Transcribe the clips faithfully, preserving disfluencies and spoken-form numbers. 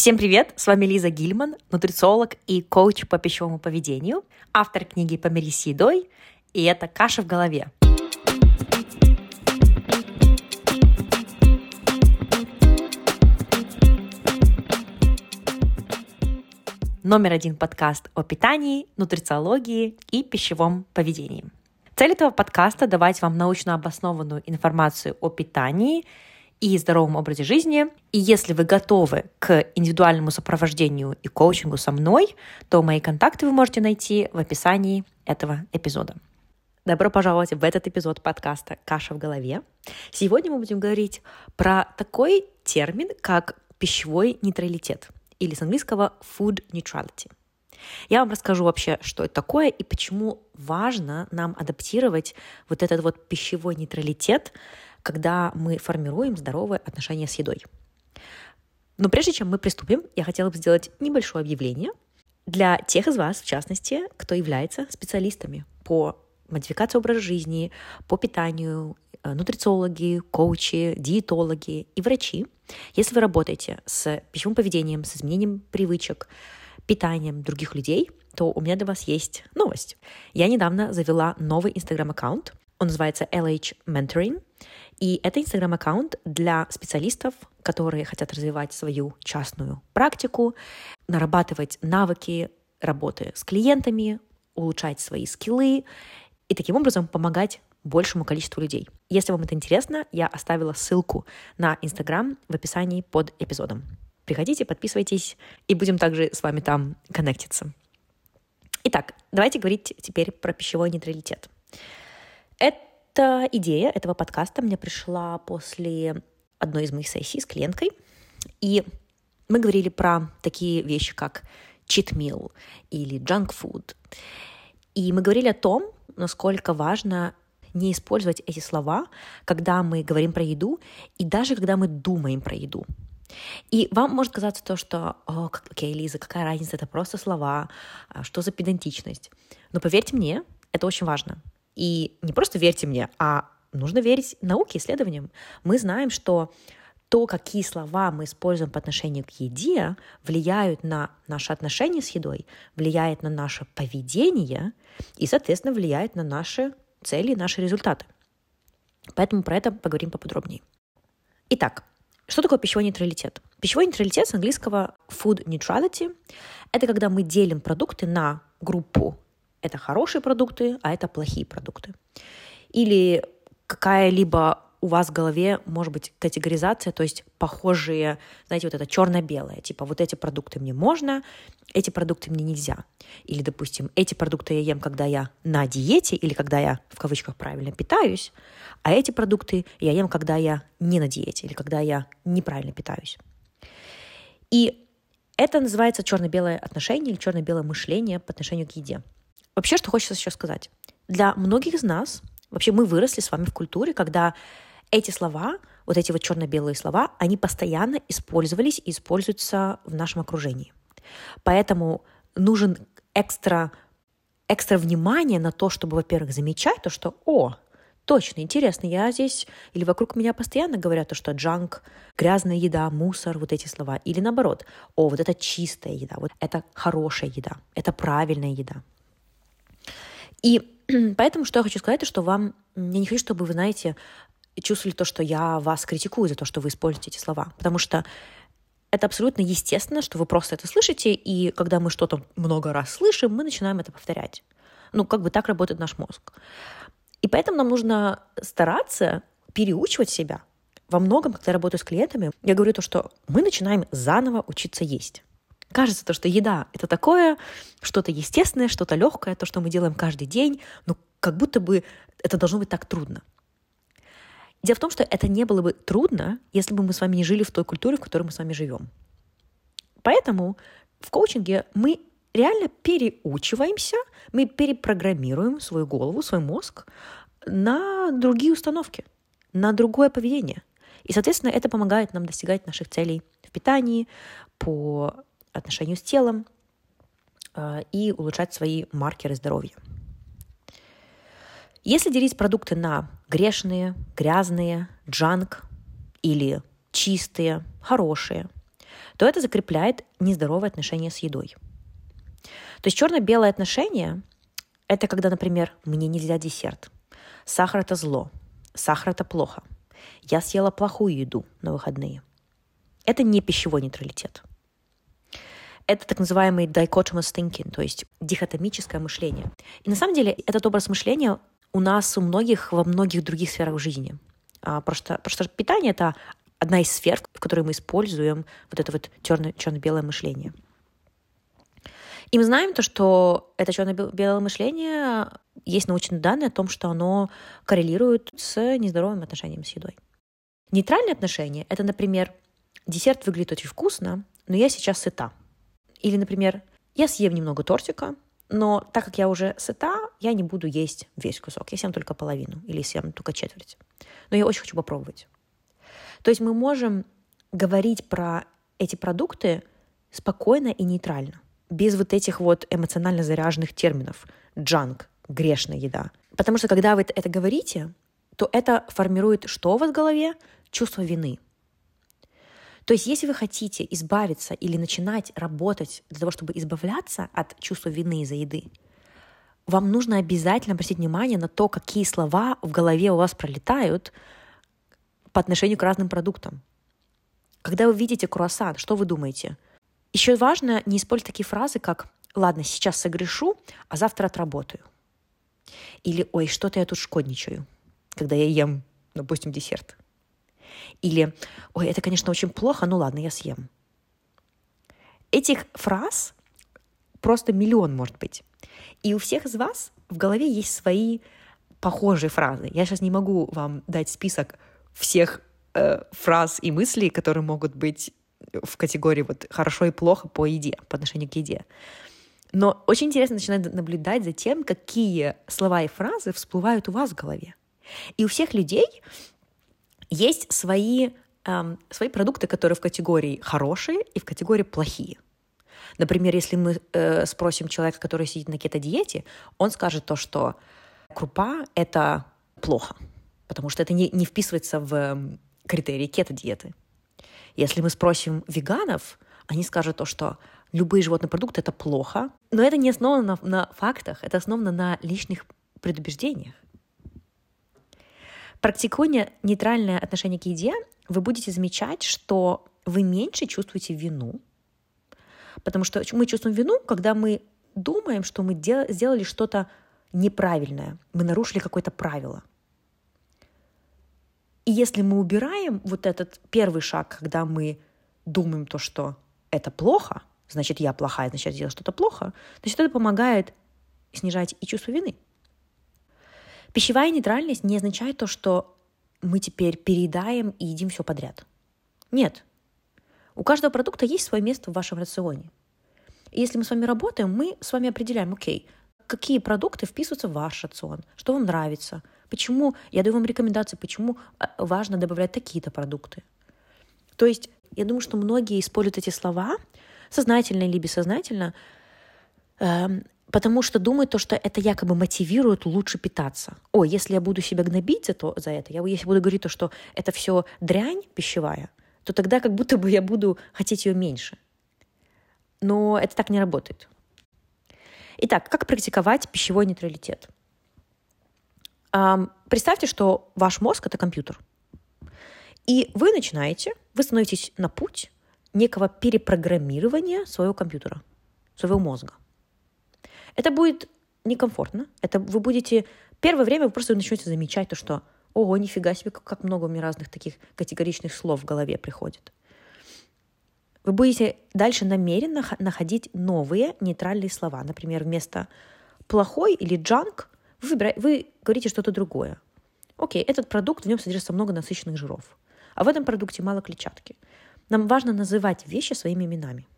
Всем привет! С вами Лиза Гильман, нутрициолог и коуч по пищевому поведению, автор книги «Помирись с едой», и это «Каша в голове». Номер один подкаст о питании, нутрициологии и пищевом поведении. Цель этого подкаста – давать вам научно обоснованную информацию о питании и здоровом образе жизни. И если вы готовы к индивидуальному сопровождению и коучингу со мной, то мои контакты вы можете найти в описании этого эпизода. Добро пожаловать в этот эпизод подкаста «Каша в голове». Сегодня мы будем говорить про такой термин, как пищевой нейтралитет, или с английского food neutrality. Я вам расскажу вообще, что это такое и почему важно нам адаптировать вот этот вот пищевой нейтралитет, когда мы формируем здоровые отношения с едой. Но прежде чем мы приступим, я хотела бы сделать небольшое объявление для тех из вас, в частности, кто является специалистами по модификации образа жизни, по питанию, нутрициологи, коучи, диетологи и врачи. Если вы работаете с пищевым поведением, с изменением привычек, питанием других людей, то у меня для вас есть новость. Я недавно завела новый Instagram-аккаунт. Он называется эл эйч Mentoring. И это Instagram-аккаунт для специалистов, которые хотят развивать свою частную практику, нарабатывать навыки работы с клиентами, улучшать свои скиллы и таким образом помогать большему количеству людей. Если вам это интересно, я оставила ссылку на Instagram в описании под эпизодом. Приходите, подписывайтесь, и будем также с вами там коннектиться. Итак, давайте говорить теперь про пищевой нейтралитет. Эта идея этого подкаста мне пришла после одной из моих сессий с клиенткой, и мы говорили про такие вещи, как cheat meal или junk food. И мы говорили о том, насколько важно не использовать эти слова, когда мы говорим про еду, и даже когда мы думаем про еду. И вам может казаться то, что «О, окей, Лиза, какая разница, это просто слова, что за педантичность». Но поверьте мне, это очень важно. И не просто верьте мне, а нужно верить науке, исследованиям. Мы знаем, что то, какие слова мы используем по отношению к еде, влияют на наши отношения с едой, влияет на наше поведение и, соответственно, влияет на наши цели, наши результаты. Поэтому про это поговорим поподробнее. Итак, что такое пищевой нейтралитет? Пищевой нейтралитет с английского food neutrality – это когда мы делим продукты на группу это хорошие продукты, а это плохие продукты. Или какая-либо у вас в голове может быть категоризация, то есть похожие, знаете, вот это черно-белое, типа вот эти продукты мне можно, эти продукты мне нельзя. Или, допустим, эти продукты я ем, когда я на диете или когда я, в кавычках, правильно питаюсь, а эти продукты я ем, когда я не на диете или когда я неправильно питаюсь. И это называется черно-белое отношение или черно-белое мышление по отношению к еде. Вообще, что хочется еще сказать. Для многих из нас, вообще мы выросли с вами в культуре, когда эти слова, вот эти вот черно-белые слова, они постоянно использовались и используются в нашем окружении. Поэтому нужен экстра, экстра внимание на то, чтобы, во-первых, замечать то, что «О, точно, интересно, я здесь...» Или вокруг меня постоянно говорят то, что «джанк», грязная еда, мусор, вот эти слова. Или наоборот «О, вот это чистая еда, вот это хорошая еда, это правильная еда». И поэтому, что я хочу сказать, что вам, я не хочу, чтобы вы, знаете, чувствовали то, что я вас критикую за то, что вы используете эти слова. Потому что это абсолютно естественно, что вы просто это слышите, и когда мы что-то много раз слышим, мы начинаем это повторять. Ну, как бы так работает наш мозг. И поэтому нам нужно стараться переучивать себя. Во многом, когда я работаю с клиентами, я говорю то, что мы начинаем заново учиться есть. Кажется, то, что еда — это такое, что-то естественное, что-то легкое, то, что мы делаем каждый день, но как будто бы это должно быть так трудно. Дело в том, что это не было бы трудно, если бы мы с вами не жили в той культуре, в которой мы с вами живем. Поэтому в коучинге мы реально переучиваемся, мы перепрограммируем свою голову, свой мозг на другие установки, на другое поведение. И, соответственно, это помогает нам достигать наших целей в питании, по отношению с телом э, и улучшать свои маркеры здоровья. Если делить продукты на грешные, грязные, джанк или чистые, хорошие, то это закрепляет нездоровые отношения с едой. То есть черно-белое отношение – это когда, например, «мне нельзя десерт», «сахар – это зло», «сахар – это плохо», «я съела плохую еду на выходные». Это не пищевой нейтралитет. Это так называемый dichotomous thinking, то есть дихотомическое мышление. И на самом деле этот образ мышления у нас у многих во многих других сферах жизни. А, просто, потому что питание – это одна из сфер, в которой мы используем вот это вот черно- черно-белое мышление. И мы знаем то, что это черно-белое мышление, есть научные данные о том, что оно коррелирует с нездоровым отношением с едой. Нейтральное отношение – это, например, десерт выглядит очень вкусно, но я сейчас сыта. Или, например, я съем немного тортика, но так как я уже сыта, я не буду есть весь кусок. Я съем только половину или съем только четверть. Но я очень хочу попробовать. То есть мы можем говорить про эти продукты спокойно и нейтрально, без вот этих вот эмоционально заряженных терминов. Джанк, грешная еда. Потому что когда вы это говорите, то это формирует что у вас в голове? Чувство вины. То есть если вы хотите избавиться или начинать работать для того, чтобы избавляться от чувства вины из-за еды, вам нужно обязательно обратить внимание на то, какие слова в голове у вас пролетают по отношению к разным продуктам. Когда вы видите круассан, что вы думаете? Еще важно не использовать такие фразы, как «ладно, сейчас согрешу, а завтра отработаю». Или «ой, что-то я тут шкодничаю», когда я ем, допустим, десерт. Или «ой, это, конечно, очень плохо, ну ладно, я съем». Этих фраз просто миллион может быть. И у всех из вас в голове есть свои похожие фразы. Я сейчас не могу вам дать список всех э, фраз и мыслей, которые могут быть в категории вот «хорошо» и «плохо» по еде, по отношению к еде. Но очень интересно начинать наблюдать за тем, какие слова и фразы всплывают у вас в голове. И у всех людей есть свои, эм, свои продукты, которые в категории «хорошие» и в категории «плохие». Например, если мы э, спросим человека, который сидит на кето-диете, он скажет то, что крупа – это плохо, потому что это не, не вписывается в э, критерии кето-диеты. Если мы спросим веганов, они скажут то, что любые животные продукты – это плохо, но это не основано на, на фактах, это основано на личных предубеждениях. Практикуя нейтральное отношение к еде, вы будете замечать, что вы меньше чувствуете вину, потому что мы чувствуем вину, когда мы думаем, что мы дел- сделали что-то неправильное, мы нарушили какое-то правило. И если мы убираем вот этот первый шаг, когда мы думаем то, что это плохо, значит, я плохая, значит, я сделала что-то плохо, значит, это помогает снижать и чувство вины. Пищевая нейтральность не означает то, что мы теперь переедаем и едим все подряд. Нет. У каждого продукта есть свое место в вашем рационе. И если мы с вами работаем, мы с вами определяем, окей, какие продукты вписываются в ваш рацион, что вам нравится, почему, я даю вам рекомендации, почему важно добавлять такие-то продукты. То есть я думаю, что многие используют эти слова сознательно или бессознательно, эм, потому что думают, то, что это якобы мотивирует лучше питаться. О, если я буду себя гнобить за, то, за это, я, если буду говорить, то, что это все дрянь пищевая, то тогда как будто бы я буду хотеть ее меньше. Но это так не работает. Итак, как практиковать пищевой нейтралитет? Эм, представьте, что ваш мозг – это компьютер. И вы начинаете, вы становитесь на путь некого перепрограммирования своего компьютера, своего мозга. Это будет некомфортно. Это вы будете... Первое время вы просто начнете замечать то, что ого, нифига себе, как много у меня разных таких категоричных слов в голове приходит. Вы будете дальше намеренно находить новые нейтральные слова. Например, вместо «плохой» или «джанк» вы, выбираете, вы говорите что-то другое. Окей, этот продукт, в нем содержится много насыщенных жиров, а в этом продукте мало клетчатки. Нам важно называть вещи своими именами.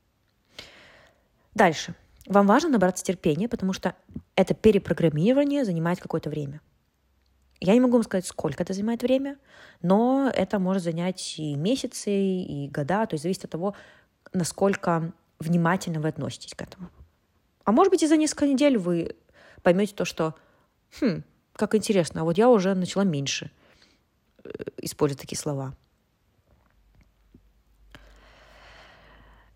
Дальше. Вам важно набраться терпения, потому что это перепрограммирование занимает какое-то время. Я не могу вам сказать, сколько это занимает время, но это может занять и месяцы, и года, то есть зависит от того, насколько внимательно вы относитесь к этому. А может быть, и за несколько недель вы поймете то, что, хм, как интересно, а вот я уже начала меньше использовать такие слова.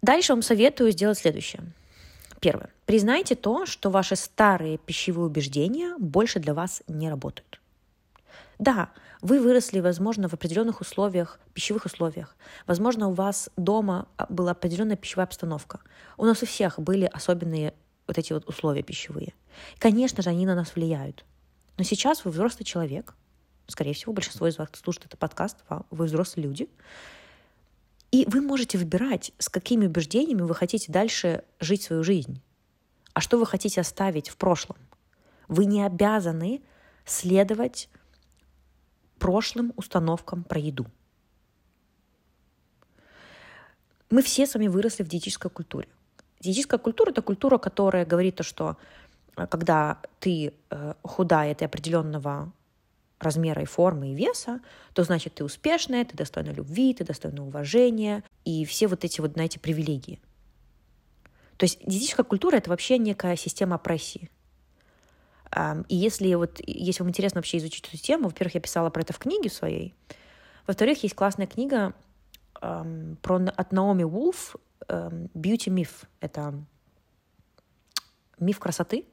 Дальше вам советую сделать следующее. Первое. Признайте то, что ваши старые пищевые убеждения больше для вас не работают. Да, вы выросли, возможно, в определенных условиях, пищевых условиях. Возможно, у вас дома была определенная пищевая обстановка. У нас у всех были особенные вот эти вот условия пищевые. Конечно же, они на нас влияют. Но сейчас вы взрослый человек. Скорее всего, большинство из вас слушает этот подкаст, вы взрослые люди. И вы можете выбирать, с какими убеждениями вы хотите дальше жить свою жизнь. А что вы хотите оставить в прошлом. Вы не обязаны следовать прошлым установкам про еду. Мы все с вами выросли в диетической культуре. Диетическая культура — это культура, которая говорит то, что когда ты худая, ты определенного размера и формы и веса, то значит ты успешная, ты достойна любви, ты достойна уважения и все вот эти вот, знаете, привилегии. То есть диетическая культура — это вообще некая система опрессии. И если, вот, если вам интересно вообще изучить эту тему, во-первых, я писала про это в книге своей, во-вторых, есть классная книга эм, про, от Наоми Вулф эм, «Beauty Myth». Это миф красоты.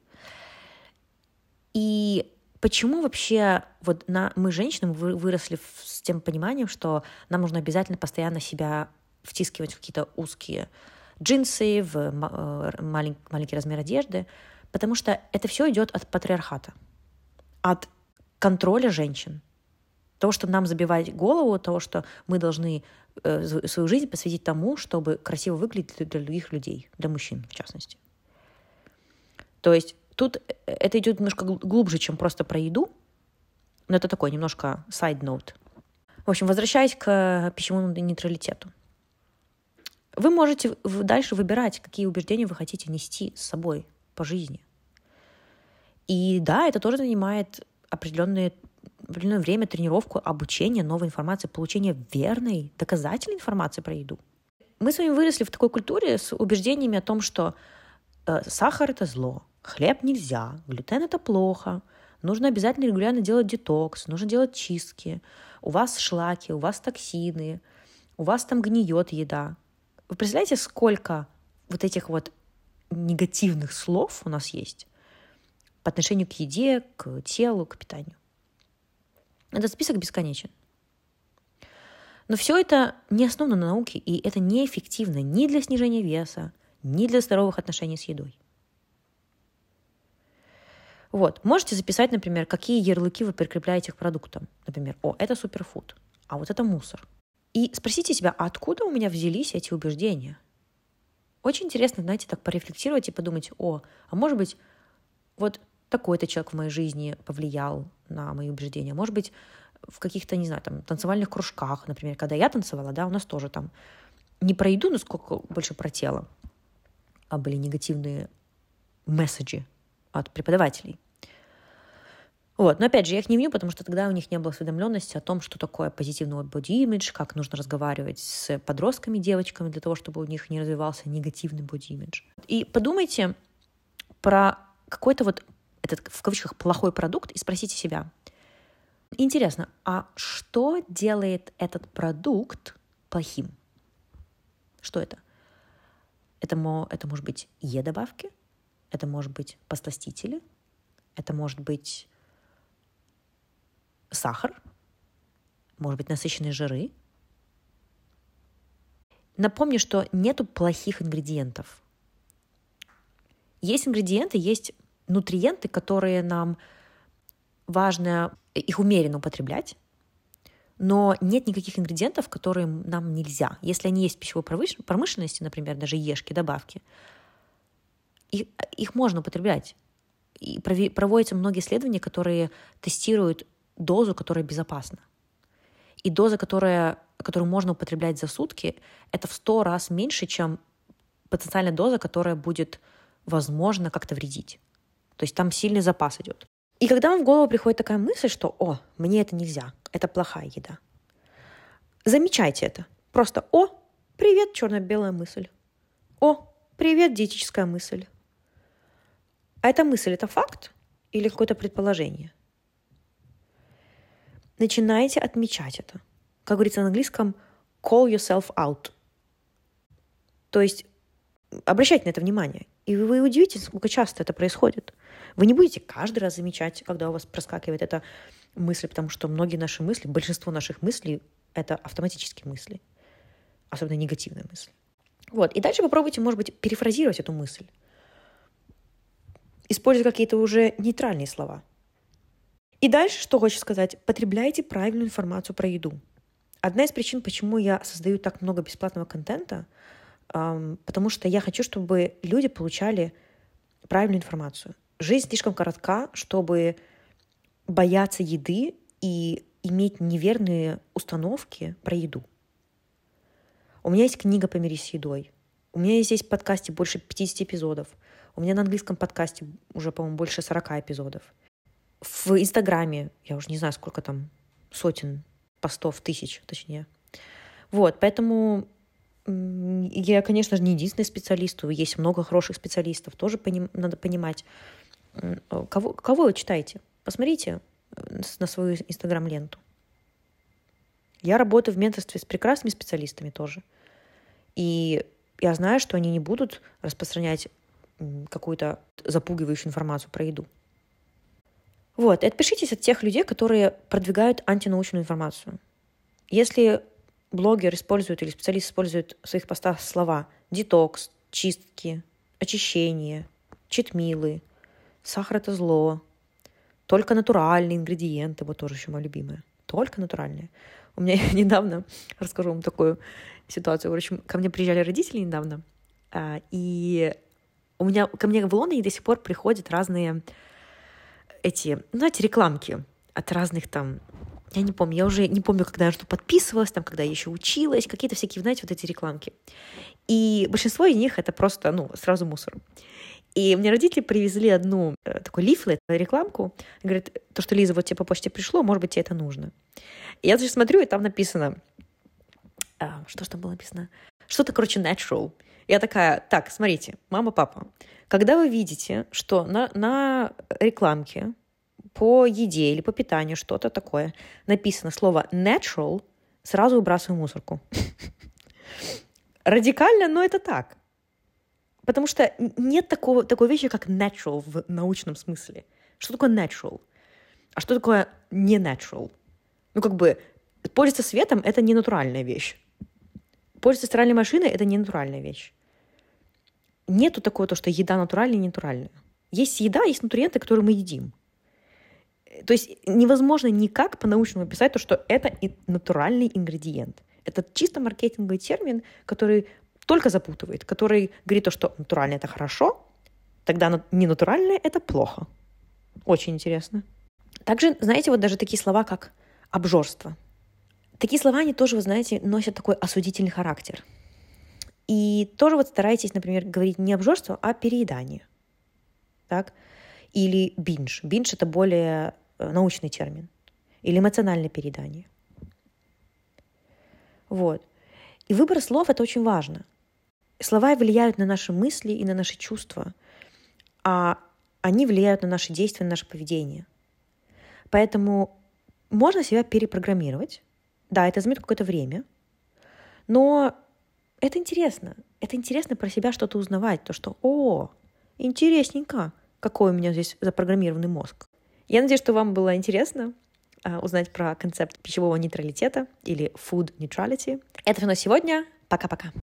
И почему вообще вот на, мы, женщины, мы выросли с тем пониманием, что нам нужно обязательно постоянно себя втискивать в какие-то узкие джинсы, в малень, маленький размер одежды, потому что это все идет от патриархата, от контроля женщин, того, чтобы нам забивать голову, того, что мы должны э, свою жизнь посвятить тому, чтобы красиво выглядеть для других людей, для мужчин в частности. То есть тут это идет немножко глубже, чем просто про еду, но это такой немножко side note. В общем, возвращаясь к пищевому нейтралитету. Вы можете дальше выбирать, какие убеждения вы хотите нести с собой по жизни. И да, это тоже занимает определенное, определенное время, тренировку, обучение, новой информации, получение верной, доказательной информации про еду. Мы с вами выросли в такой культуре с убеждениями о том, что э, сахар — это зло, хлеб нельзя, глютен — это плохо, нужно обязательно регулярно делать детокс, нужно делать чистки, у вас шлаки, у вас токсины, у вас там гниет еда. Вы представляете, сколько вот этих вот негативных слов у нас есть по отношению к еде, к телу, к питанию? Этот список бесконечен. Но все это не основано на науке, и это неэффективно ни для снижения веса, ни для здоровых отношений с едой. Вот. Можете записать, например, какие ярлыки вы прикрепляете к продуктам. Например, о, это суперфуд, а вот это мусор. И спросите себя, а откуда у меня взялись эти убеждения? Очень интересно, знаете, так порефлексировать и подумать, о, а может быть, вот такой-то человек в моей жизни повлиял на мои убеждения. Может быть, в каких-то, не знаю, там, танцевальных кружках, например, когда я танцевала, да, у нас тоже там не про еду, но сколько больше про тело, а были негативные месседжи от преподавателей. Вот. Но опять же, я их не виню, потому что тогда у них не было осведомленности о том, что такое позитивный боди-имидж, как нужно разговаривать с подростками, девочками для того, чтобы у них не развивался негативный боди-имидж. И подумайте про какой-то вот этот, в кавычках, плохой продукт и спросите себя. Интересно, а что делает этот продукт плохим? Что это? Это, это может быть Е-добавки, это может быть посластители, это может быть сахар, может быть насыщенные жиры. Напомню, что нету плохих ингредиентов. Есть ингредиенты, есть нутриенты, которые нам важно их умеренно употреблять, но нет никаких ингредиентов, которые нам нельзя. Если они есть в пищевой промышленности, например, даже ешки, добавки, их, их можно употреблять. И проводятся многие исследования, которые тестируют дозу, которая безопасна. И доза, которая, которую можно употреблять за сутки, это в сто раз меньше, чем потенциальная доза, которая будет, возможно, как-то вредить. То есть там сильный запас идет. И когда вам в голову приходит такая мысль, что «О, мне это нельзя, это плохая еда», замечайте это. Просто «О, привет, черно-белая мысль». «О, привет, диетическая мысль». А эта мысль — это факт или какое-то предположение? Начинайте отмечать это. Как говорится на английском, call yourself out. То есть обращайте на это внимание. И вы удивитесь, сколько часто это происходит. Вы не будете каждый раз замечать, когда у вас проскакивает эта мысль, потому что многие наши мысли, большинство наших мыслей — это автоматические мысли, особенно негативные мысли. Вот. И дальше попробуйте, может быть, перефразировать эту мысль. Используя какие-то уже нейтральные слова. И дальше, что хочу сказать, потребляйте правильную информацию про еду. Одна из причин, почему я создаю так много бесплатного контента, эм, потому что я хочу, чтобы люди получали правильную информацию. Жизнь слишком коротка, чтобы бояться еды и иметь неверные установки про еду. У меня есть книга «Помирись с едой». У меня есть здесь в подкасте больше пятьдесят эпизодов. У меня на английском подкасте уже, по-моему, больше сорок эпизодов. В Инстаграме, я уже не знаю, сколько там, сотен постов, тысяч, точнее. Вот, поэтому я, конечно же, не единственный специалист. Есть много хороших специалистов. Тоже поним, надо понимать, кого, кого вы читаете. Посмотрите на свою Инстаграм-ленту. Я работаю в менторстве с прекрасными специалистами тоже. И я знаю, что они не будут распространять какую-то запугивающую информацию про еду. Вот, и отпишитесь от тех людей, которые продвигают антинаучную информацию. Если блогер использует или специалист использует в своих постах слова детокс, чистки, очищение, читмилы, сахар — это зло, только натуральные ингредиенты, вот тоже еще мое любимое, только натуральные. У меня недавно, расскажу вам такую ситуацию, в общем, ко мне приезжали родители недавно, и у меня, ко мне в Лондоне до сих пор приходят разные эти, знаете, рекламки от разных там, я не помню, я уже не помню, когда я что подписывалась, там, когда я еще училась, какие-то всякие, знаете, вот эти рекламки. И большинство из них это просто, ну, сразу мусор. И мне родители привезли одну э, такой лифлет, рекламку. Говорят, то, что Лиза, вот тебе по почте пришло, может быть, тебе это нужно. И я даже смотрю, и там написано, а, что ж там было написано? Что-то, короче, natural. Я такая, так, смотрите, мама, папа, когда вы видите, что на, на рекламке по еде или по питанию что-то такое написано слово natural, сразу выбрасываю в мусорку. Радикально, но это так. Потому что нет такого, такой вещи, как natural в научном смысле. Что такое natural? А что такое не natural? Ну, как бы, пользоваться светом — это не натуральная вещь. Пользоваться стиральной машиной — это не натуральная вещь. Нету такого, то, что еда натуральная и не натуральная. Есть еда, есть нутриенты, которые мы едим. То есть невозможно никак по-научному описать то, что это и натуральный ингредиент. Это чисто маркетинговый термин, который только запутывает, который говорит то, что натуральное — это хорошо, тогда ненатуральное — это плохо. Очень интересно. Также, знаете, вот даже такие слова, как обжорство. Такие слова, они тоже, вы знаете, носят такой осудительный характер. И тоже вот старайтесь, например, говорить не обжорство, а переедание. Так? Или биндж. Биндж — это более научный термин. Или эмоциональное переедание. Вот. И выбор слов — это очень важно. Слова влияют на наши мысли и на наши чувства, а они влияют на наши действия, на наше поведение. Поэтому можно себя перепрограммировать. Да, это займет какое-то время, но это интересно. Это интересно про себя что-то узнавать. То, что, о, интересненько, какой у меня здесь запрограммированный мозг. Я надеюсь, что вам было интересно uh, узнать про концепт пищевого нейтралитета или food neutrality. Это все на сегодня. Пока-пока.